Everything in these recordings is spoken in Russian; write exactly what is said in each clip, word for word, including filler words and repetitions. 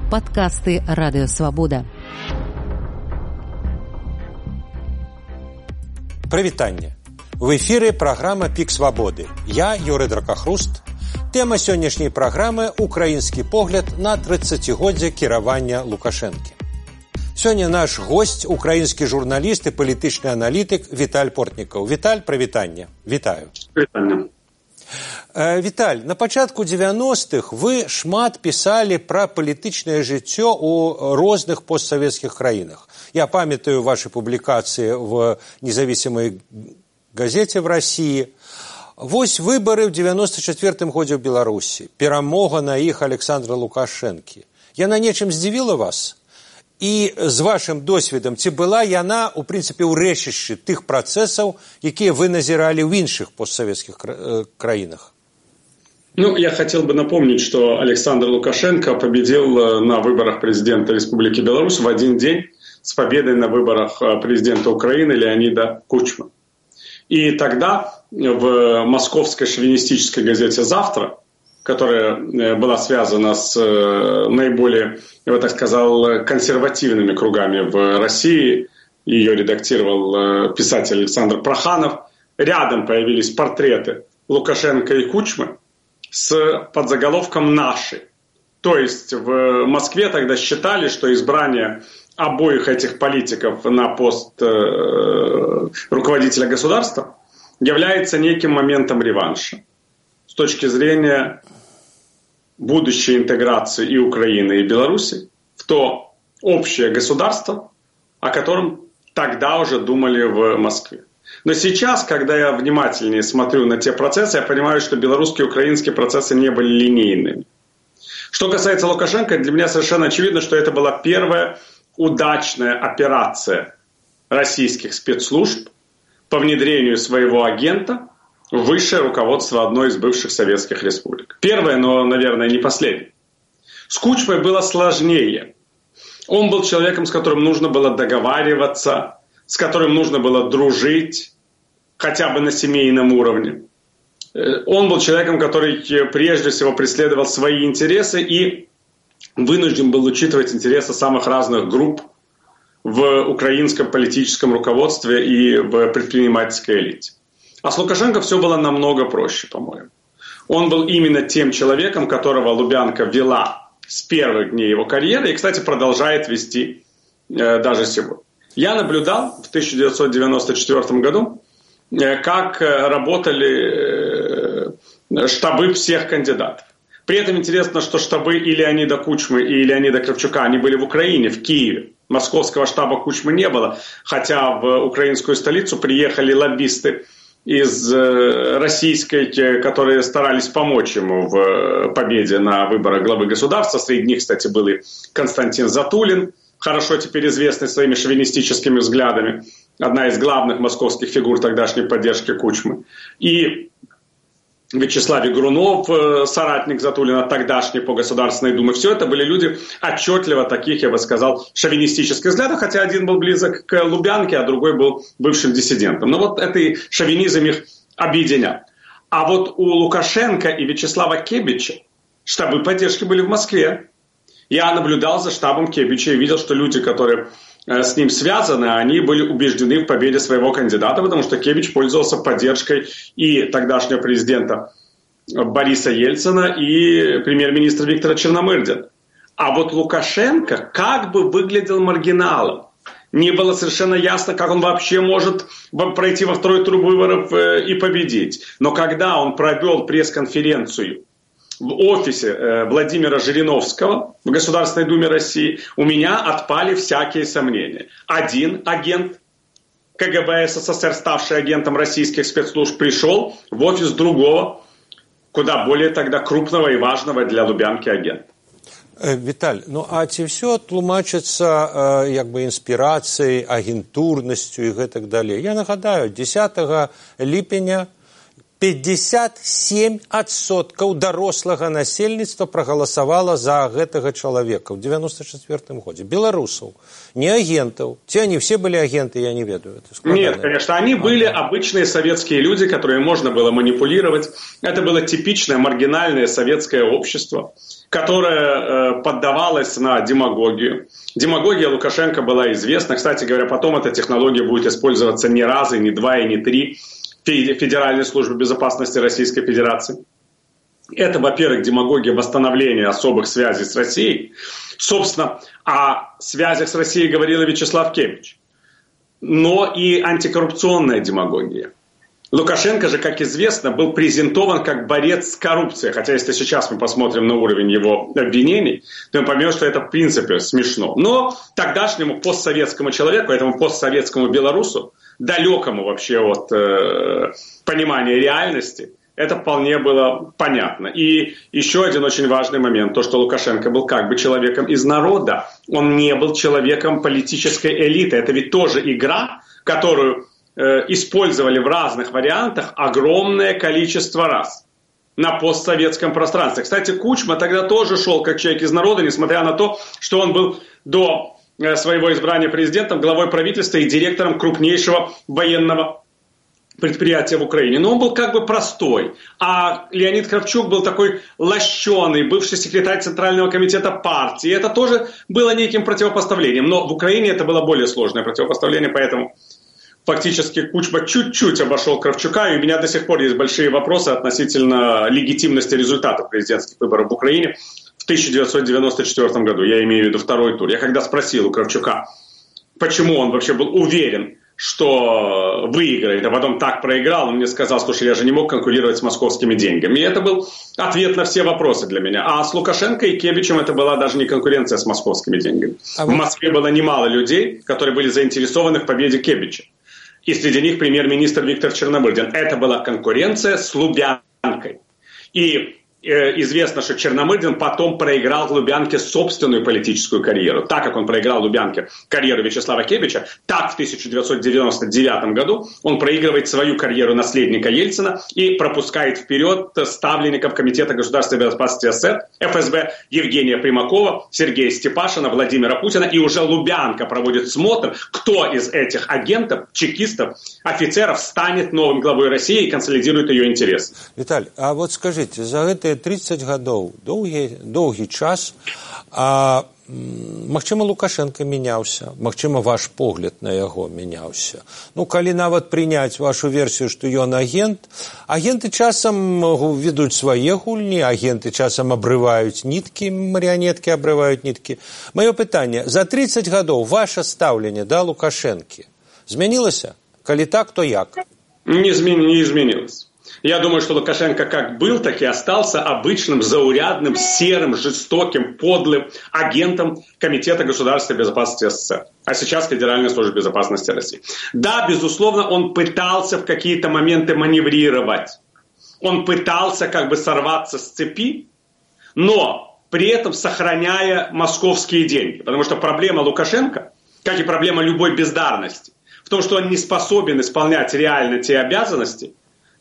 Падкасты Радыё Свабода. Прывітанне. В эфіры праграма «Пік свабоды». Я, Юрый Дракахруст. Тэма сённяшняй праграмы – украінскі погляд на трыццацігоддзе кіравання Лукашэнкі. Сёння наш госць – украінскі журналіст і палітычны аналітык Віталь Портнікаў. Віталь, прывітанне. Вітаю. Прывітанне. Віталь, на пачатку дзевяностых вы шмат пісалі пра палітычнае жыццё ў розных постсавецкіх краінах. Я памятаю ваши публікацыі в независимой газете в России. Вось выборы в девяносто четвёртым годзе ў Беларусі. Перамога на іх Александра Лукашэнкі. Яна нечым здзівіла вас? І з вашым досведам, ці была яна, у прынцыпе, ў рэчышчы тых працэсаў, якія вы назіралі ў іншых постсоветских краінах? Ну, я хотел бы напомнить, что Александр Лукашенко победил на выборах президента Республики Беларусь в один день с победой на выборах президента Украины Леонида Кучмы. И тогда в московской шовинистической газете «Завтра», которая была связана с наиболее, я бы так сказал, консервативными кругами в России, ее редактировал писатель Александр Проханов, рядом появились портреты Лукашенко и Кучмы с подзаголовком «Наши». То есть в Москве тогда считали, что избрание обоих этих политиков на пост э, руководителя государства является неким моментом реванша с точки зрения будущей интеграции и Украины, и Беларуси в то общее государство, о котором тогда уже думали в Москве. Но сейчас, когда я внимательнее смотрю на те процессы, я понимаю, что белорусские и украинские процессы не были линейными. Что касается Лукашенко, для меня совершенно очевидно, что это была первая удачная операция российских спецслужб по внедрению своего агента в высшее руководство одной из бывших советских республик. Первое, но, наверное, не последнее. С Кучмой было сложнее. Он был человеком, с которым нужно было договариваться, с которым нужно было дружить, хотя бы на семейном уровне. Он был человеком, который прежде всего преследовал свои интересы и вынужден был учитывать интересы самых разных групп в украинском политическом руководстве и в предпринимательской элите. А с Лукашенко все было намного проще, по-моему. Он был именно тем человеком, которого Лубянка вела с первых дней его карьеры и, кстати, продолжает вести э, даже сегодня. Я наблюдал в тысяча девятьсот девяносто четвёртом году, э, как работали э, штабы всех кандидатов. При этом интересно, что штабы и Леонида Кучмы, и Леонида Кравчука, они были в Украине, в Киеве. Московского штаба Кучмы не было, хотя в украинскую столицу приехали лоббисты из российской, которые старались помочь ему в победе на выборах главы государства. Среди них, кстати, был и Константин Затулин, хорошо теперь известный своими шовинистическими взглядами, одна из главных московских фигур тогдашней поддержки Кучмы. И Вячеслав Игрунов, соратник Затулина, тогдашний по Государственной Думе. Все это были люди отчетливо таких, я бы сказал, шовинистических взглядов, хотя один был близок к Лубянке, а другой был бывшим диссидентом. Но вот этот шовинизм их объединял. А вот у Лукашенко и Вячеслава Кебича штабы поддержки были в Москве. Я наблюдал за штабом Кебича и видел, что люди, которые с ним связаны, они были убеждены в победе своего кандидата, потому что Кебич пользовался поддержкой и тогдашнего президента Бориса Ельцина, и премьер-министра Виктора Черномырдина. А вот Лукашенко как бы выглядел маргиналом. Не было совершенно ясно, как он вообще может пройти во второй тур выборов и победить. Но когда он провел пресс-конференцию в офисе Владимира Жириновского в Государственной Думе России, у меня отпали всякие сомнения. Один агент КГБ СССР, ставший агентом российских спецслужб, пришел в офис другого, куда более тогда крупного и важного для Лубянки агента. Віталь, ну а ці все тлумачыцца як бы інспірацыяй, агентурнасцю і гэтак далей. Я нагадаю, дзесятага ліпеня пятьдесят семь адсоткаў дарослага насельніцтва прагаласавала за гэтага чалавека ў девяносто четвёртым годзе. Беларусаў, не агентаў. Ці они все были агенты, я не ведаю. Нет, конечно, они были обычные советские люди, которые можно было манипулировать. Это было типичное маргинальное советское общество, которая поддавалась на демагогию. Демагогия Лукашенко была известна. Кстати говоря, потом эта технология будет использоваться не раз, и не два, и не три Федеральной службы безопасности Российской Федерации. Это, во-первых, демагогия восстановления особых связей с Россией. Собственно, о связях с Россией говорил Вячеслав Кебич. Но и антикоррупционная демагогия. Лукашенко же, как известно, был презентован как борец с коррупцией. Хотя, если сейчас мы посмотрим на уровень его обвинений, то мы поймем, что это в принципе смешно. Но тогдашнему постсоветскому человеку, этому постсоветскому белорусу, далекому вообще от э, понимания реальности, это вполне было понятно. И еще один очень важный момент, то, что Лукашенко был как бы человеком из народа. Он не был человеком политической элиты. Это ведь тоже игра, которую использовали в разных вариантах огромное количество раз на постсоветском пространстве. Кстати, Кучма тогда тоже шел как человек из народа, несмотря на то, что он был до своего избрания президентом, главой правительства и директором крупнейшего военного предприятия в Украине. Но он был как бы простой. А Леонид Кравчук был такой лощеный, бывший секретарь Центрального комитета партии. Это тоже было неким противопоставлением. Но в Украине это было более сложное противопоставление, поэтому фактически Кучма чуть-чуть обошел Кравчука, и у меня до сих пор есть большие вопросы относительно легитимности результатов президентских выборов в Украине в тысяча девятьсот девяносто четвёртом году. Я имею в виду второй тур. Я когда спросил у Кравчука, почему он вообще был уверен, что выиграет, а потом так проиграл, он мне сказал, слушай, я же не мог конкурировать с московскими деньгами. И это был ответ на все вопросы для меня. А с Лукашенко и Кебичем это была даже не конкуренция с московскими деньгами. А в Москве было немало людей, которые были заинтересованы в победе Кебича. И среди них премьер-министр Виктор Черномырдин. Это была конкуренция с Лубянкой. И э, известно, что Черномырдин потом проиграл в Лубянке собственную политическую карьеру. Так как он проиграл в Лубянке карьеру Вячеслава Кебича, так в тысяча девятьсот девяносто девятом году он проигрывает свою карьеру наследника Ельцина и пропускает вперед ставленников Комитета государственной безопасности СССР, эф эс бэ Евгения Примакова, Сергея Степашина, Владимира Путина. И уже Лубянка проводит смотр, кто из этих агентов, чекистов, офицеров станет новым главой России и консолидирует ее интересы. Виталь, а вот скажите, за это тридцать гадоў, доўгі, доўгі час, а, магчыма, Лукашенко мяняўся, магчыма, ваш погляд на яго мяняўся. Ну, калі нават прыняць вашу версію, што ён агент, агенты часам ведуць свае гульні, агенты часам абрываюць ніткі, марыянеткі абрываюць ніткі. Маё пытанне, за тридцать гадоў ваше стаўленне да Лукашэнкі змянілася? Калі так, то як? Не, измен... не изменилось. Я думаю, что Лукашенко как был, так и остался обычным, заурядным, серым, жестоким, подлым агентом Комитета государственной безопасности СССР, а сейчас Федеральной службы безопасности России. Да, безусловно, он пытался в какие-то моменты маневрировать. Он пытался как бы сорваться с цепи, но при этом сохраняя московские деньги. Потому что проблема Лукашенко, как и проблема любой бездарности, в том, что он не способен исполнять реально те обязанности,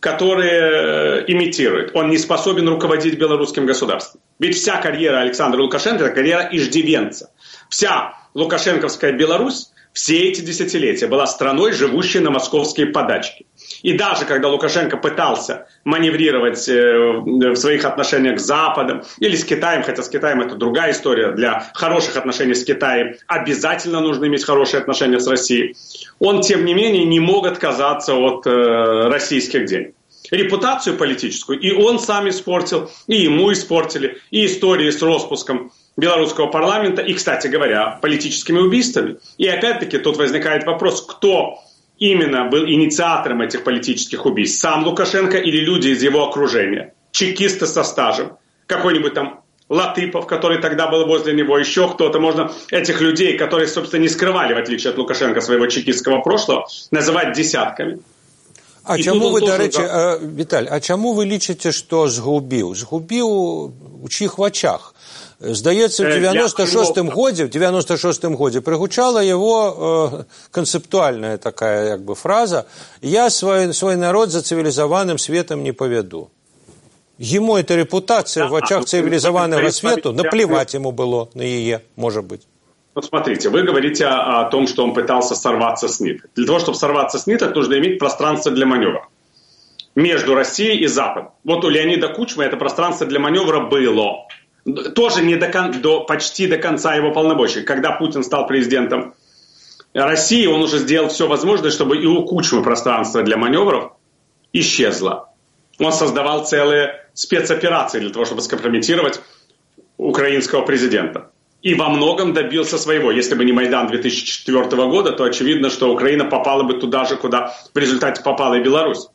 которые имитирует. Он не способен руководить белорусским государством. Ведь вся карьера Александра Лукашенко – это карьера иждивенца. Вся лукашенковская Беларусь все эти десятилетия была страной, живущей на московские подачки. И даже когда Лукашенко пытался маневрировать в своих отношениях с Западом или с Китаем, хотя с Китаем это другая история, для хороших отношений с Китаем обязательно нужно иметь хорошие отношения с Россией, он, тем не менее, не мог отказаться от э, российских денег. Репутацию политическую и он сам испортил, и ему испортили, и истории с распуском белорусского парламента, и, кстати говоря, политическими убийствами. И опять-таки тут возникает вопрос, кто именно был инициатором этих политических убийств? Сам Лукашенко или люди из его окружения? Чекисты со стажем? Какой-нибудь там Латыпов, который тогда был возле него, еще кто-то. Можно этих людей, которые, собственно, не скрывали, в отличие от Лукашенко, своего чекистского прошлого, называть десятками. А і чаму ви, до речі, а, Віталь, а чому ви лічите, що згубив? Згубив у чиїх в очах? Здається, в девяносто шостом году, в девяносто шостом году пригучала его э, концептуальная такая как бы фраза «Я свой, свой народ за цивилизованным светом не поведу». Ему эта репутация в очах цивилизованного свету, наплевать ему было на ее, может быть. Вот смотрите, вы говорите о, о том, что он пытался сорваться с ниток. Для того, чтобы сорваться с ниток, нужно иметь пространство для маневра между Россией и Западом. Вот у Леонида Кучмы это пространство для маневра было. тоже не до, до, почти до конца его полномочий. Когда Путин стал президентом России, он уже сделал все возможное, чтобы и у Кучмы пространство для маневров исчезло. Он создавал целые спецоперации для того, чтобы скомпрометировать украинского президента. И во многом добился своего. Если бы не Майдан две тысячи четвёртого года, то очевидно, что Украина попала бы туда же, куда в результате попала и Беларусь.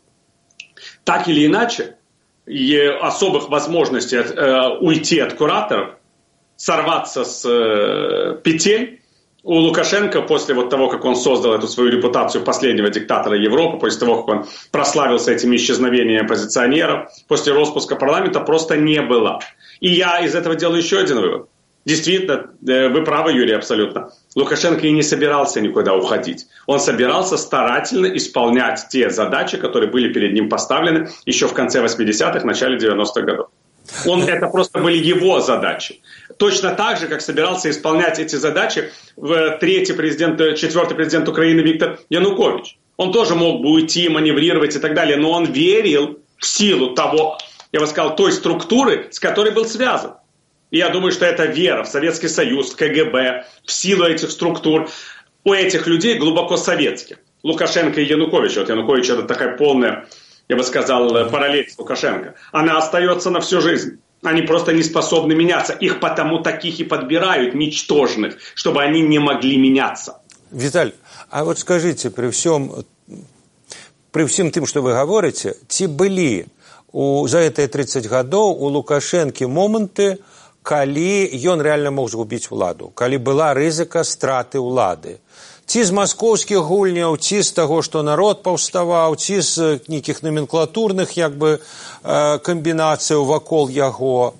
Так или иначе, и особых возможностей э, уйти от кураторов, сорваться с э, петель у Лукашенко после вот того, как он создал эту свою репутацию последнего диктатора Европы, после того, как он прославился этими оппозиционерами оппозиционеров, после распуска парламента просто не было. И я из этого делаю еще один вывод. Действительно, вы правы, Юрий, абсолютно. Лукашенко и не собирался никуда уходить. Он собирался старательно исполнять те задачи, которые были перед ним поставлены еще в конце восьмидесятых, начале девяностых годов. Он, это просто были его задачи. Точно так же, как собирался исполнять эти задачи в третий президент, четвертый президент Украины Виктор Янукович. Он тоже мог бы уйти, маневрировать и так далее, но он верил в силу того, я бы сказал, той структуры, с которой был связан. И я думаю, что эта вера в Советский Союз, в ка гэ бэ, в силу этих структур у этих людей глубоко советских. Лукашенко и Янукович. Вот Янукович это такая полная, я бы сказал, параллель с Лукашенко. Она остается на всю жизнь. Они просто не способны меняться. Их потому таких и подбирают, ничтожных, чтобы они не могли меняться. Виталь, а вот скажите, при всем, при всем тем, что вы говорите, ці были у, за эти тридцать гадоў у Лукашэнкі моманты, калі ён реально мог згубіць уладу, калі была рызыка страты ўлады. Ці з маскоўскіх гульняў, ці з таго, што народ паўставаў, ці з нейкіх номенклатурных як бы камбінацыяў вакол яго.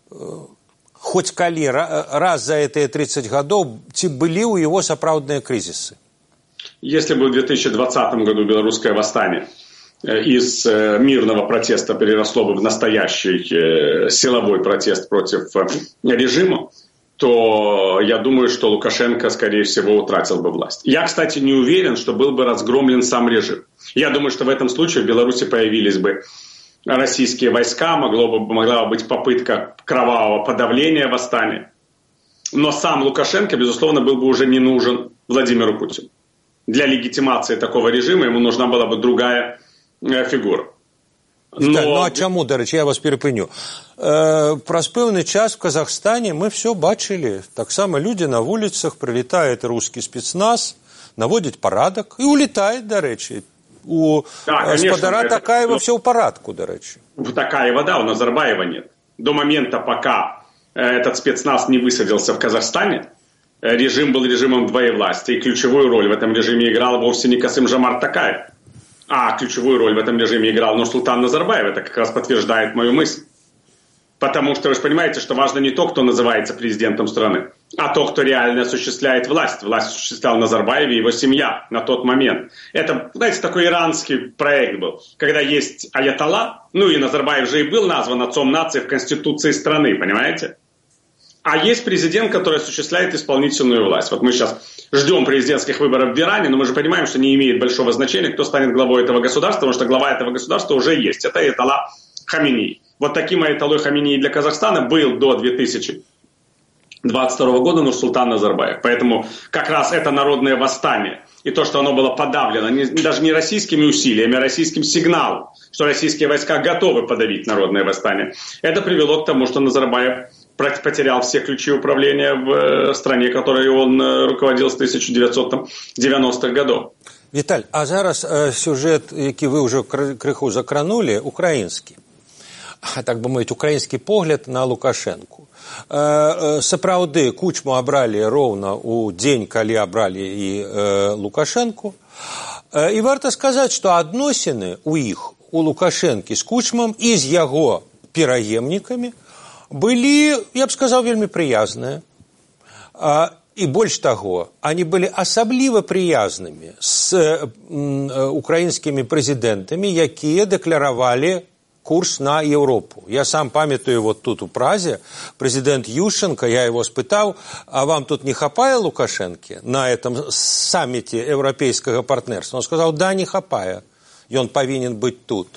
Хоць калі раз за эти тридцать гадоў, ці былі ў яго сапраўдныя крызісы? Если бы в две тысячи двадцатом году белорусское восстание из мирного протеста переросло бы в настоящий силовой протест против режима, то я думаю, что Лукашенко, скорее всего, утратил бы власть. Я, кстати, не уверен, что был бы разгромлен сам режим. Я думаю, что в этом случае в Беларуси появились бы российские войска, могло бы, могла бы быть попытка кровавого подавления восстания. Но сам Лукашенко, безусловно, был бы уже не нужен Владимиру Путину. Для легитимации такого режима ему нужна была бы другая фігура. Но... Ну, а чому, до речі, я вас перепиню. Е, праз певний час в Казахстані ми все бачили. Так само люди на вулицях, прилітає русский спецназ, наводять порядок і улітають, до речі. У да, господара конечно, Такаева это... все в порядку, до речі. У Такаева, да, у Назарбаева нет. До момента, пока этот спецназ не высадился в Казахстане, режим был режимом двоевластия, и ключевую роль в этом режиме играл вовсе не Касым-Жомарт Такаев, а ключевую роль в этом режиме играл Нурсултан Назарбаев. Это как раз подтверждает мою мысль. Потому что вы же понимаете, что важно не то, кто называется президентом страны, а то, кто реально осуществляет власть. Власть осуществлял Назарбаев и его семья на тот момент. Это, знаете, такой иранский проект был, когда есть аятолла, ну и Назарбаев же и был назван отцом нации в Конституции страны, понимаете? А есть президент, который осуществляет исполнительную власть. Вот мы сейчас ждем президентских выборов в Иране, но мы же понимаем, что не имеет большого значения, кто станет главой этого государства, потому что глава этого государства уже есть. Это аятолла Хаминеи. Вот таким аятоллой Хаминеи для Казахстана был до две тысячи двадцать второго года Нурсултан Назарбаев. Поэтому как раз это народное восстание и то, что оно было подавлено не, даже не российскими усилиями, а российским сигналом, что российские войска готовы подавить народное восстание, это привело к тому, что Назарбаев потерял все ключи управления в стране, которой он руководил с тысяча девятьсот девяностых годов. Виталь, а зараз э, сюжет, який ви вже криху закранули, український. А так би мовити, український погляд на Лукашенку. Э, э, сапраўды, Кучму абралі роўна у дзень, калі абралі і э, Лукашенку. Э, і варта сказаць, што адносіны у іх, у Лукашэнкі з Кучмам і з яго пераемнікамі были, я бы сказал, вельмі приязныя. А, и больше того, они были особливо приязнымі с м, украинскими президентами, якія декларовали курс на Европу. Я сам памятаю вот тут у Празе, президент Ющенко, я его спытал, а вам тут не хапае Лукашенки на этом саммите европейского партнерства? Он сказал, да, не хапае, и он повинен быть тут.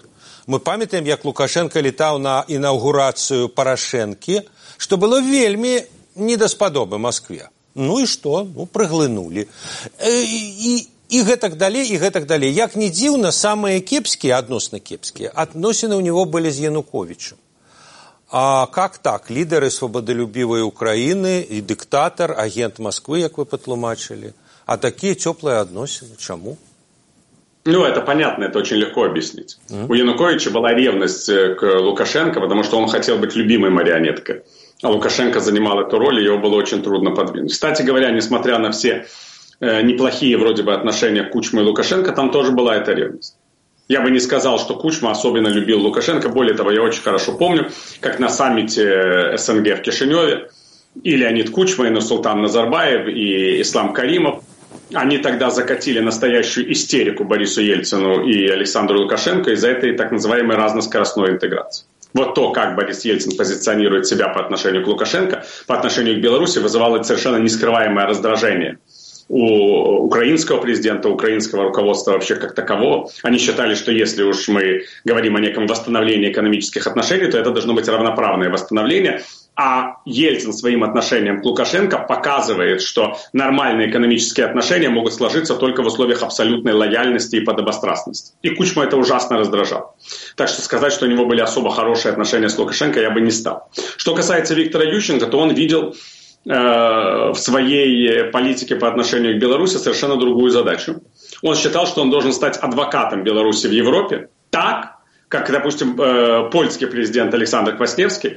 Мы памятаем, як Лукашенко летал на инаугурацию Порошенки, что было вельми недаспадобы Москве. Ну и что? Ну, проглынули. И, и гэтак далей, и гэтак далей. Як не дзіўна, самые кепские, адносна кепские, относины у него были с Януковичем. А как так? Лидеры свободолюбивой Украины и диктатор, агент Москвы, как вы потлумачили. А такие теплые относины. Чему? Ну, это понятно, это очень легко объяснить. Mm-hmm. У Януковича была ревность к Лукашенко, потому что он хотел быть любимой марионеткой. А Лукашенко занимал эту роль, и его было очень трудно подвинуть. Кстати говоря, несмотря на все э, неплохие вроде бы отношения Кучмы и Лукашенко, там тоже была эта ревность. Я бы не сказал, что Кучма особенно любил Лукашенко. Более того, я очень хорошо помню, как на саммите СНГ в Кишиневе и Леонид Кучма, и Нурсултан Назарбаев, и Ислам Каримов, они тогда закатили настоящую истерику Борису Ельцину и Александру Лукашенко из-за этой так называемой разноскоростной интеграции. Вот то, как Борис Ельцин позиционирует себя по отношению к Лукашенко, по отношению к Беларуси, вызывало совершенно нескрываемое раздражение у украинского президента, украинского руководства вообще как такового. Они считали, что если уж мы говорим о неком восстановлении экономических отношений, то это должно быть равноправное восстановление. А Ельцин своим отношением к Лукашенко показывает, что нормальные экономические отношения могут сложиться только в условиях абсолютной лояльности и подобострастности. И Кучма это ужасно раздражал. Так что сказать, что у него были особо хорошие отношения с Лукашенко, я бы не стал. Что касается Виктора Ющенко, то он видел э, в своей политике по отношению к Беларуси совершенно другую задачу. Он считал, что он должен стать адвокатом Беларуси в Европе так, как, допустим, э, польский президент Александр Квасневский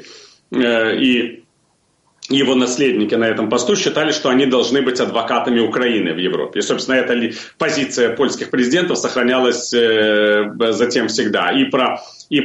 и его наследники на этом посту считали, что они должны быть адвокатами Украины в Европе. И, собственно, эта позиция польских президентов сохранялась затем всегда. И, про, и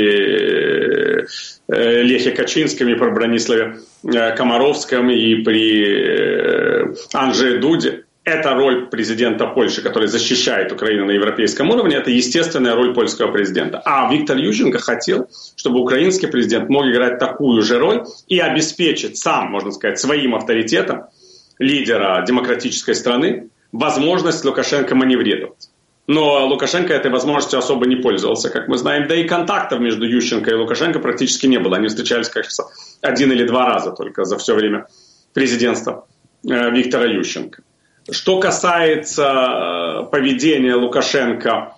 при Лехе Качинском, и при Брониславе Комаровском, и при Анджее Дуде. Это роль президента Польши, который защищает Украину на европейском уровне, это естественная роль польского президента. А Виктор Ющенко хотел, чтобы украинский президент мог играть такую же роль и обеспечить сам, можно сказать, своим авторитетом лидера демократической страны возможность Лукашенко маневрировать. Но Лукашенко этой возможностью особо не пользовался, как мы знаем. Да и контактов между Ющенко и Лукашенко практически не было. Они встречались, кажется, один или два раза только за все время президентства Виктора Ющенко. Что касается поведения Лукашенко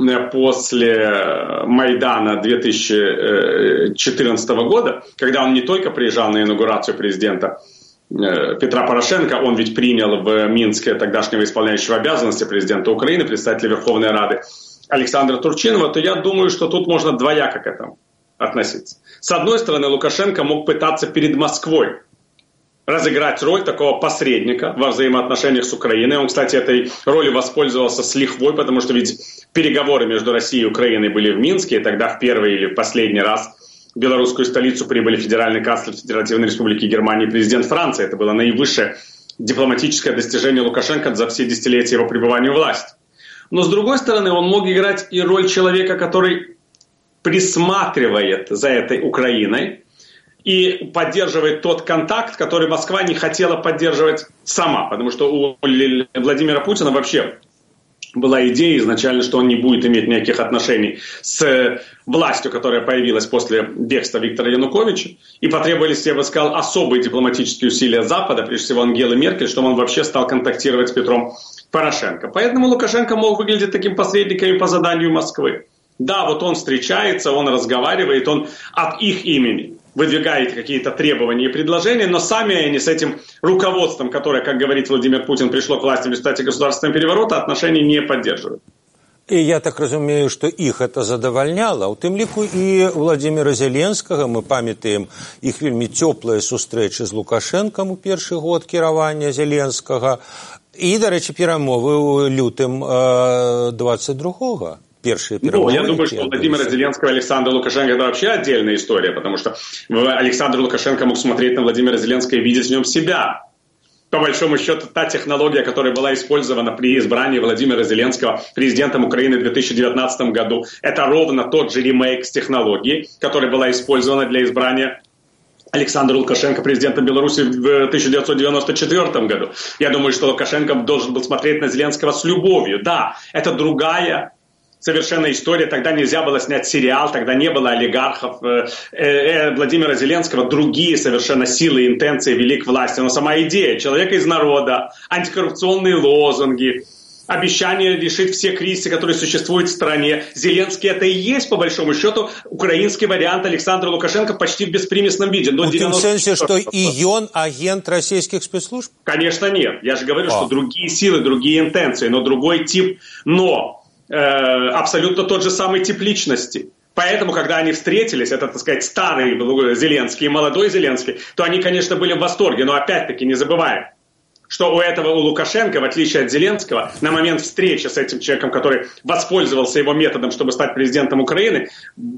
после Майдана две тысячи четырнадцатого года, когда он не только приезжал на инаугурацию президента Петра Порошенко, он ведь принял в Минске тогдашнего исполняющего обязанности президента Украины, представителя Верховной Рады Александра Турчинова, то я думаю, что тут можно двояко к этому относиться. С одной стороны, Лукашенко мог пытаться перед Москвой разыграть роль такого посредника во взаимоотношениях с Украиной. Он, кстати, этой ролью воспользовался с лихвой, потому что ведь переговоры между Россией и Украиной были в Минске, и тогда в первый или в последний раз в белорусскую столицу прибыли федеральный канцлер Федеративной Республики Германии и президент Франции. Это было наивысшее дипломатическое достижение Лукашенко за все десятилетия его пребывания у власти. Но, с другой стороны, он мог играть и роль человека, который присматривает за этой Украиной, и поддерживает тот контакт, который Москва не хотела поддерживать сама. Потому что у Владимира Путина вообще была идея изначально, что он не будет иметь никаких отношений с властью, которая появилась после бегства Виктора Януковича. И потребовались, я бы сказал, особые дипломатические усилия Запада, прежде всего Ангелы Меркель, чтобы он вообще стал контактировать с Петром Порошенко. Поэтому Лукашенко мог выглядеть таким посредником по заданию Москвы. Да, вот он встречается, он разговаривает, он от их имени выдвигает какие-то требования и предложения, но сами они с этим руководством, которое, как говорит Владимир Путин, пришло к власти в результате государственного переворота, отношений не поддерживают. И я так разумею, что их это задовольняло. У тым ліку і Владимира Зеленскага, мы памятаем их вельмі цёплыя сустрэчы з Лукашенком у першы год кіравання Зеленскага і, до речі, перамовы у лютым двадцать другого. Ну, я думаю, что Владимира Зеленского и Александра Лукашенко это вообще отдельная история, потому что Александр Лукашенко мог смотреть на Владимира Зеленского и видеть в нем себя. По большому счету, та технология, которая была использована при избрании Владимира Зеленского президентом Украины в две тысячи девятнадцатом году, это ровно тот же ремейк с технологией, которая была использована для избрания Александра Лукашенко президентом Беларуси в тысяча девятьсот девяносто четвёртом году. Я думаю, что Лукашенко должен был смотреть на Зеленского с любовью. Да, это другая совершенно история. Тогда нельзя было снять сериал, тогда не было олигархов. Э, э, Владимира Зеленского другие совершенно силы и интенции вели к власти. Но сама идея человека из народа, антикоррупционные лозунги, обещание решить все кризисы, которые существуют в стране. Зеленский это и есть, по большому счету, украинский вариант Александра Лукашенко почти в беспримесном виде. В том смысле, что и он агент российских спецслужб? Конечно, нет. Я же говорю, а. что другие силы, другие интенции, но другой тип, но э, абсолютно тот же самый тип личности. Поэтому, когда они встретились, это, так сказать, старый Зеленский и молодой Зеленский, то они, конечно, были в восторге. Но опять-таки не забываем, что у этого, у Лукашенко, в отличие от Зеленского, на момент встречи с этим человеком, который воспользовался его методом, чтобы стать президентом Украины,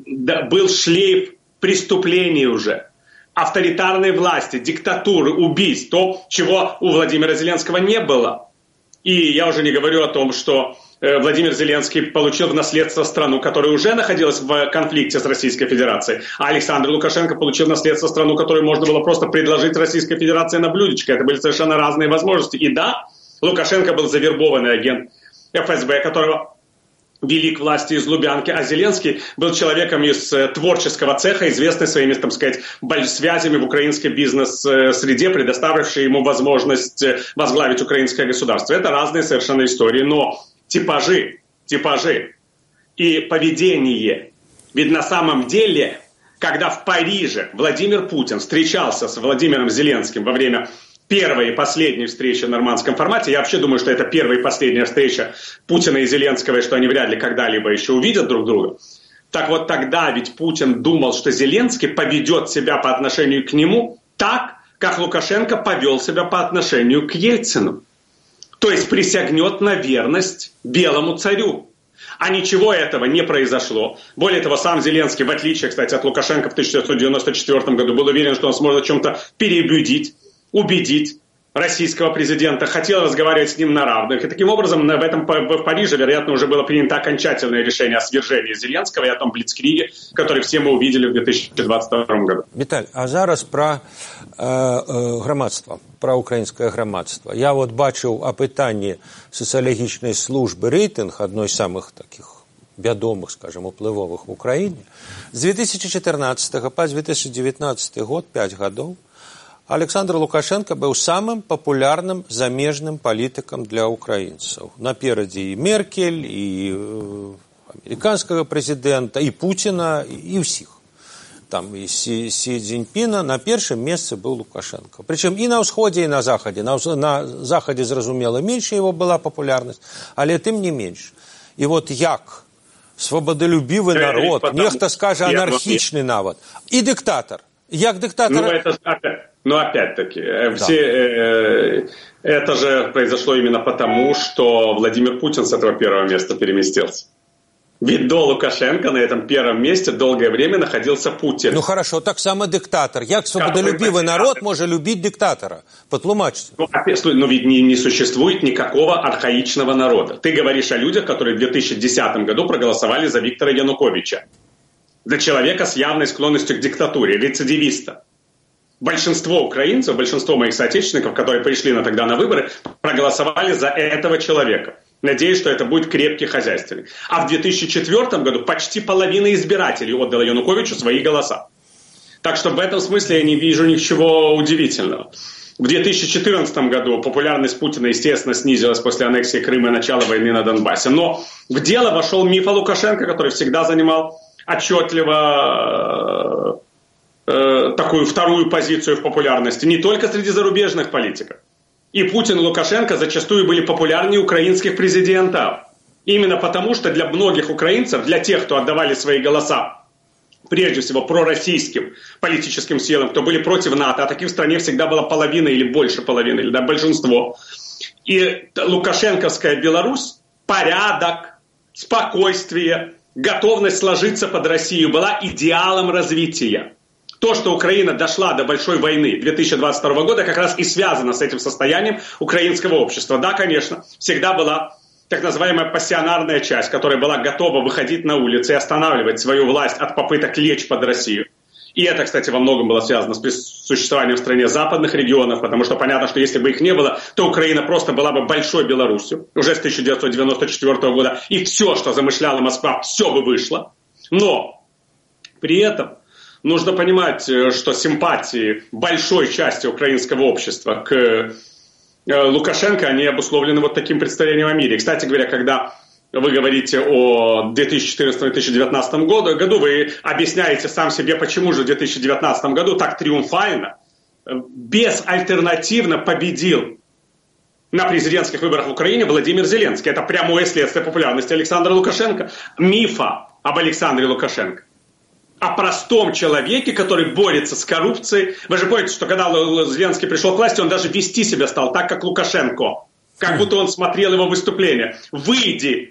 был шлейф преступлений уже. Авторитарной власти, диктатуры, убийств, то, чего у Владимира Зеленского не было. И я уже не говорю о том, что Владимир Зеленский получил в наследство страну, которая уже находилась в конфликте с Российской Федерацией, а Александр Лукашенко получил в наследство страну, которую можно было просто предложить Российской Федерации на блюдечко. Это были совершенно разные возможности. И да, Лукашенко был завербованный агент эф эс бэ, которого вели к власти из Лубянки, а Зеленский был человеком из творческого цеха, известный своими, так сказать, связями в украинской бизнес-среде, предоставивший ему возможность возглавить украинское государство. Это разные совершенно истории, но типажи, типажи и поведение. Ведь на самом деле, когда в Париже Владимир Путин встречался с Владимиром Зеленским во время первой и последней встречи в нормандском формате, я вообще думаю, что это первая и последняя встреча Путина и Зеленского, и что они вряд ли когда-либо еще увидят друг друга. Так вот тогда ведь Путин думал, что Зеленский поведет себя по отношению к нему так, как Лукашенко повел себя по отношению к Ельцину. То есть присягнет на верность белому царю. А ничего этого не произошло. Более того, сам Зеленский, в отличие, кстати, от Лукашенко в тысяча девятьсот девяносто четвёртом году, был уверен, что он сможет о чем-то переубедить, убедить российского президента, хотел разговаривать с ним на равных. И таким образом в этом в Париже, вероятно, уже было принято окончательное решение о свержении Зеленского и о том блицкриге, который все мы увидели в две тысячи двадцать втором году. Віталь, а зараз про э, э, громадство, про украинское громадство. Я вот бачив опитанні соціологічної служби «Рейтинг», одной з самих таких вядомых, скажем, уплывовых в Украине, с две тысячи четырнадцатого по две тысячи девятнадцатый год, пять годов, Александр Лукашенко был самым популярным замежным политиком для украинцев. Напереди и Меркель, и э, американского президента, и Путина, и, и всех. Там и Си, Си Цзиньпина, на первом месте был Лукашенко. Причем и на Всходе, и на Заходе. На, на Заходе, зразумело, меньше его была популярность, але тем не меньше. И вот як свободолюбивый да, народ, потому... нехто скаже анархичный навод, и диктатор. Як диктатор... Ну, это, ну опять-таки, да. все, э, это же произошло именно потому, что Владимир Путин с этого первого места переместился. Ведь до Лукашенко на этом первом месте долгое время находился Путин. Ну хорошо, так само диктатор. Як свободолюбивый народ может любить диктатора? Потлумачьте. Ну, опять, но ведь не, не существует никакого архаичного народа. Ты говоришь о людях, которые в две тысячи десятом году проголосовали за Виктора Януковича. Для человека с явной склонностью к диктатуре, рецидивиста. Большинство украинцев, большинство моих соотечественников, которые пришли на тогда на выборы, проголосовали за этого человека. Надеюсь, что это будет крепкий хозяйственник. А в две тысячи четвёртом году почти половина избирателей отдала Януковичу свои голоса. Так что в этом смысле я не вижу ничего удивительного. В две тысячи четырнадцатом году популярность Путина, естественно, снизилась после аннексии Крыма и начала войны на Донбассе. Но в дело вошел миф о Лукашенко, который всегда занимал отчетливо э, такую вторую позицию в популярности не только среди зарубежных политиков. И Путин и Лукашенко зачастую были популярнее украинских президентов. Именно потому, что для многих украинцев, для тех, кто отдавали свои голоса, прежде всего пророссийским политическим силам, кто были против НАТО, а таких в стране всегда была половина или больше половины, или да, большинство. И лукашенковская Беларусь, порядок, спокойствие, готовность сложиться под Россию была идеалом развития. То, что Украина дошла до большой войны две тысячи двадцать второго года, как раз и связано с этим состоянием украинского общества. Да, конечно, всегда была так называемая пассионарная часть, которая была готова выходить на улицы и останавливать свою власть от попыток лечь под Россию. И это, кстати, во многом было связано с существованием в стране западных регионов, потому что понятно, что если бы их не было, то Украина просто была бы большой Беларусью уже с тысяча девятьсот девяносто четвёртого года, и все, что замышляла Москва, все бы вышло. Но при этом нужно понимать, что симпатии большой части украинского общества к Лукашенко, они обусловлены вот таким представлением о мире. Кстати говоря, когда вы говорите о две тысячи четырнадцатом - две тысячи девятнадцатом году, году, вы объясняете сам себе, почему же в две тысячи девятнадцатом году так триумфально, безальтернативно победил на президентских выборах в Украине Владимир Зеленский. Это прямое следствие популярности Александра Лукашенко. Мифа об Александре Лукашенко. О простом человеке, который борется с коррупцией. Вы же помните, что когда Зеленский пришел к власти, он даже вести себя стал так, как Лукашенко. Как будто он смотрел его выступление. «Выйди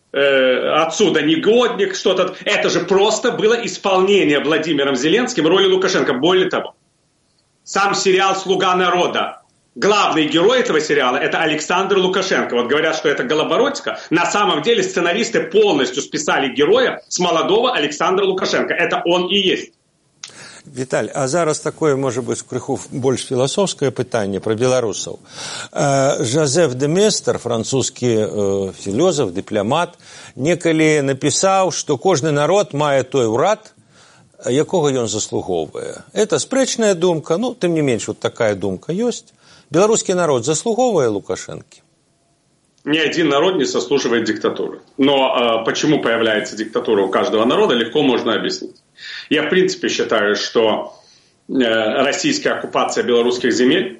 э, отсюда, негодник», что-то. Это же просто было исполнение Владимиром Зеленским роли Лукашенко. Более того, сам сериал «Слуга народа». Главный герой этого сериала – это Александр Лукашенко. Вот говорят, что это Голобородько. На самом деле сценаристы полностью списали героя с молодого Александра Лукашенко. Это он и есть. Віталь, а зараз такое, може бути, криху більш філософське питання про білорусів. Жозеф де Местер, французький філософ, дипломат, некалі написав, що кожен народ має той урад, якого він заслуговує. Це спречная думка, ну, тим не менш, вот такая думка есть. Белорусский народ заслуговує Лукашенки? Ни один народ не заслуживает диктатуры. Но э, почему появляется диктатура у каждого народа, легко можно объяснить. Я, в принципе, считаю, что э, российская оккупация белорусских земель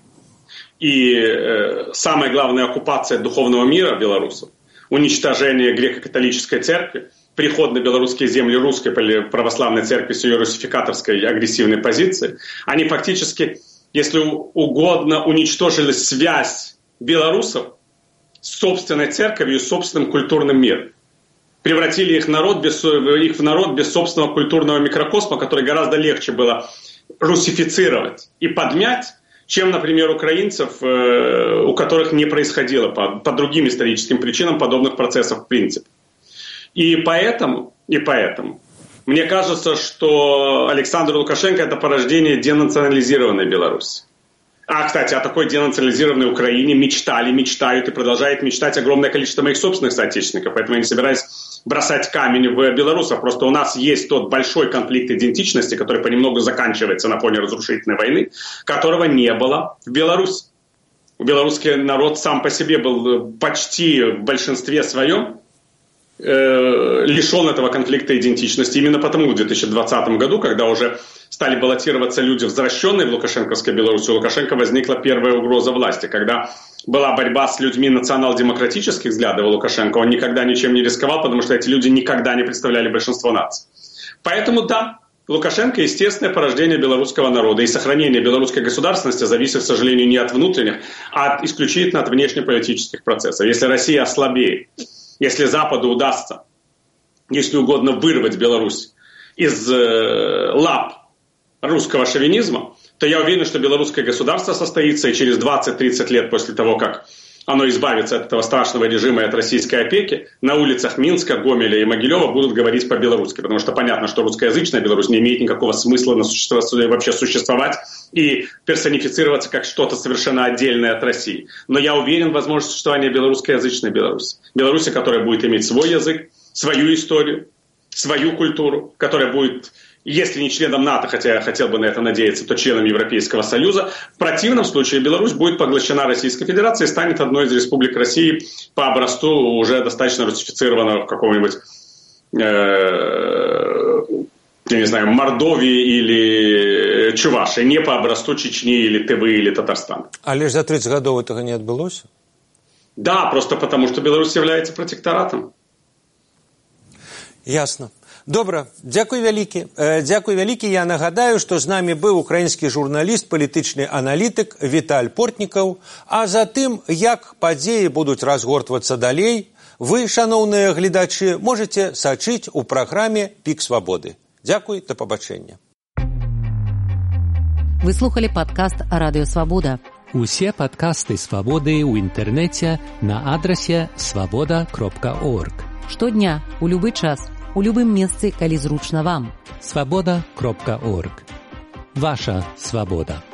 и э, самая главная оккупация духовного мира белорусов, уничтожение греко-католической церкви, приход на белорусские земли русской православной церкви с ее русификаторской агрессивной позиции, они фактически, если угодно, уничтожили связь белорусов с собственной церковью и собственным культурным миром. Превратили их, народ без, их в народ без собственного культурного микрокосма, который гораздо легче было русифицировать и подмять, чем, например, украинцев, у которых не происходило по, по другим историческим причинам подобных процессов в принципе. И поэтому, и поэтому мне кажется, что Александр Лукашенко – это порождение денационализированной Беларуси. А, кстати, о такой денационализированной Украине мечтали, мечтают и продолжает мечтать огромное количество моих собственных соотечественников. Поэтому я не собираюсь бросать камень в белорусов. Просто у нас есть тот большой конфликт идентичности, который понемногу заканчивается на фоне разрушительной войны, которого не было в Беларуси. Белорусский народ сам по себе был почти в большинстве своем э, лишен этого конфликта идентичности. Именно потому в две тысячи двадцатом году, когда уже стали баллотироваться люди, возвращенные в Лукашенковской Беларуси, у Лукашенко возникла первая угроза власти. Когда была борьба с людьми национал-демократических взглядов у Лукашенко, он никогда ничем не рисковал, потому что эти люди никогда не представляли большинство наций. Поэтому да, Лукашенко – естественное порождение белорусского народа. И сохранение белорусской государственности зависит, к сожалению, не от внутренних, а от, исключительно от внешнеполитических процессов. Если Россия ослабеет, если Западу удастся, если угодно, вырвать Беларусь из э, лап русского шовинизма, то я уверен, что белорусское государство состоится, и через двадцать-тридцать лет после того, как оно избавится от этого страшного режима и от российской опеки, на улицах Минска, Гомеля и Могилева будут говорить по-белорусски, потому что понятно, что русскоязычная Беларусь не имеет никакого смысла на существовать, вообще существовать и персонифицироваться как что-то совершенно отдельное от России. Но я уверен в возможности существования белорусскоязычной Беларуси. Беларуси, которая будет иметь свой язык, свою историю, свою культуру, которая будет, если не членом НАТО, хотя я хотел бы на это надеяться, то членом Европейского Союза. В противном случае Беларусь будет поглощена Российской Федерацией и станет одной из республик России по образцу уже достаточно русифицированного в каком-нибудь, э, я не знаю, Мордовии или Чувашии, не по образцу Чечни или Тывы или Татарстана. А лишь за тридцать годов этого не отбылось? Да, просто потому что Беларусь является протекторатом. Ясно. Добра, дзякуй вялікі. Дзякуй вялікі. Я нагадаю, што з намі быў украінскі журналіст, палітычны аналітык Віталь Портнікаў. А затым, як падзеі будуць разгортвацца далей, вы, шаноўныя гледачы, можаце сачыць у праграме «Пік свабоды». Дзякуй, да пабачэння. Вы слухали падкаст «Радыё Свабода». Усе падкасты «Свабоды» ў інтэрнэце на адрасе свабода кропка орг. Штодня, у любы час, у любым месцы, калі зручна вам. свабода кропка орг. ваша свобода.